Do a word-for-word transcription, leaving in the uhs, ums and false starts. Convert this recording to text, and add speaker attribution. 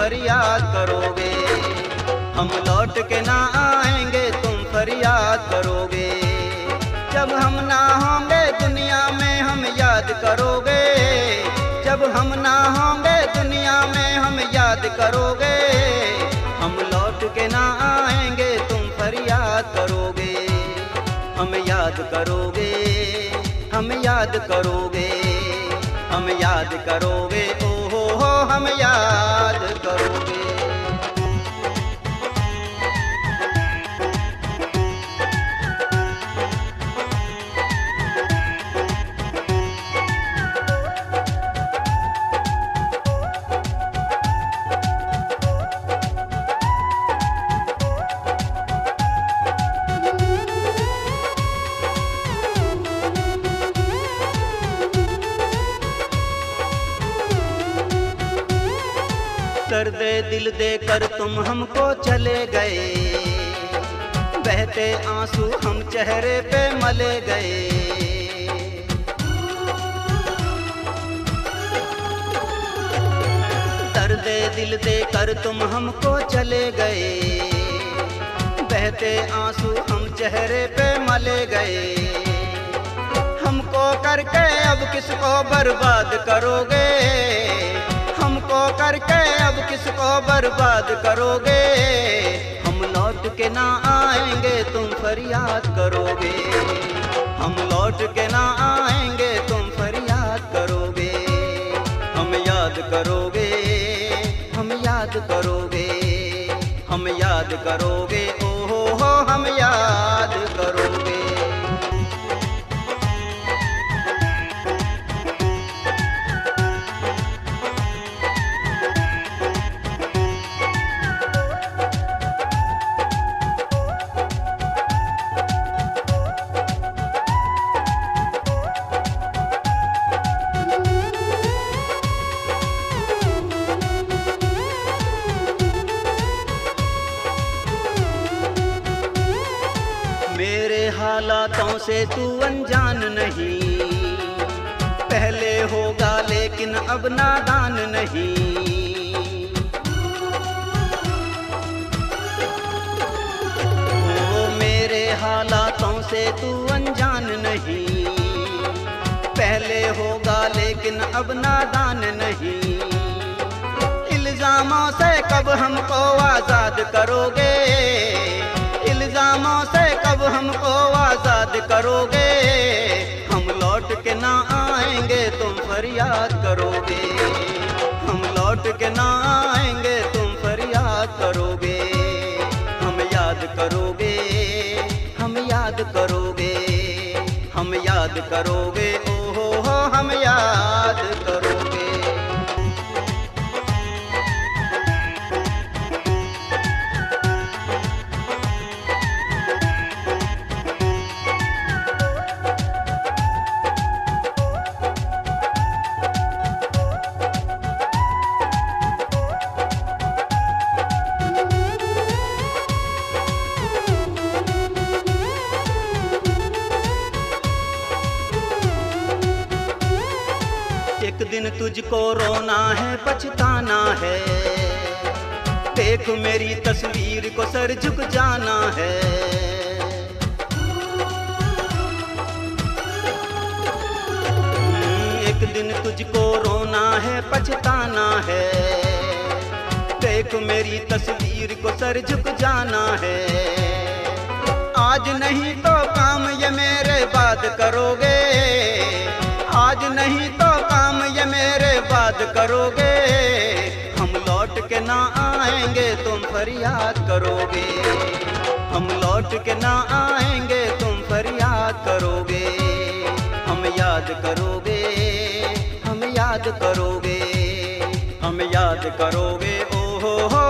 Speaker 1: फरियाद करोगे। हम लौट के ना आएंगे तुम फरियाद करोगे। जब हम ना होंगे दुनिया में हम याद करोगे। जब हम ना होंगे दुनिया में हम याद करोगे। हम लौट के ना आएंगे तुम फरियाद करोगे। हम याद करोगे, हम याद करोगे, हम याद करोगे, ओ हो हो हम याद करोगे। दर्दे दिल दे कर तुम हमको चले गए। बहते आंसू हम चेहरे पे मले गए। दर्दे दिल दे कर तुम हमको चले गए। बहते आंसू हम चेहरे पे मले गए। हमको करके अब किसको बर्बाद करोगे। हमको करके अब किसको बर्बाद करोगे। हम लौट के ना आएंगे तुम फरियाद करोगे। हम लौट के ना आएंगे तुम फरियाद करोगे। हम याद करोगे, हम याद करोगे, हम याद करोगे, ओ हो हो हम याद करोगे। मेरे हालातों से तू अनजान नहीं। पहले होगा लेकिन अब नादान नहीं। ओ मेरे हालातों से तू अनजान नहीं। पहले होगा लेकिन अब नादान नहीं। इल्जामों से कब हमको आजाद करोगे। इल्जामों से कब हमको आजाद करोगे। हम लौट के ना आएंगे तुम फरियाद करोगे। हम लौट के ना आएंगे तुम फरियाद करोगे। हम याद करोगे, हम याद करोगे, हम याद करोगे, ओ हो हो हम याद करोगे। एक दिन तुझको रोना है पछताना है। देख मेरी तस्वीर को सर झुक जाना है। एक दिन तुझको रोना है पछताना है। देख मेरी तस्वीर को सर झुक जाना है। आज नहीं तो काम ये मेरे बाद करोगे। आज नहीं तो काम ये मेरे बाद करोगे। हम लौट के ना आएंगे तुम फरियाद करोगे। हम लौट के ना आएंगे तुम फरियाद करोगे। हम याद करोगे, हम याद करोगे, हम याद करोगे, ओ हो हो